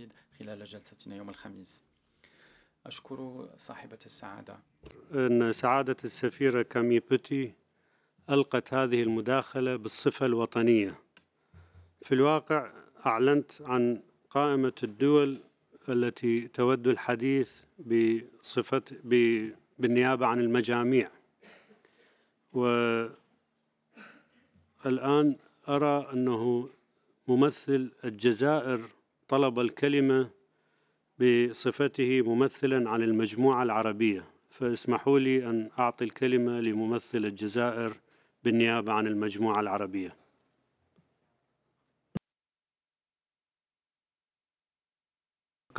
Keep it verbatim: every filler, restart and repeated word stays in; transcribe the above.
العديد خلال جلستنا يوم الخميس. أشكر صاحبة السعادة أن سعادة السفيرة كامي بوتي ألقت هذه المداخلة بالصفة الوطنية. في الواقع أعلنت عن قائمة الدول التي تود الحديث بصفة بالنيابة عن المجاميع، والآن أرى أنه ممثل الجزائر طلب الكلمة بصفته ممثلا عن المجموعة العربية، فاسمحوا لي أن أعطي الكلمة لممثل الجزائر بالنيابة عن المجموعة العربية.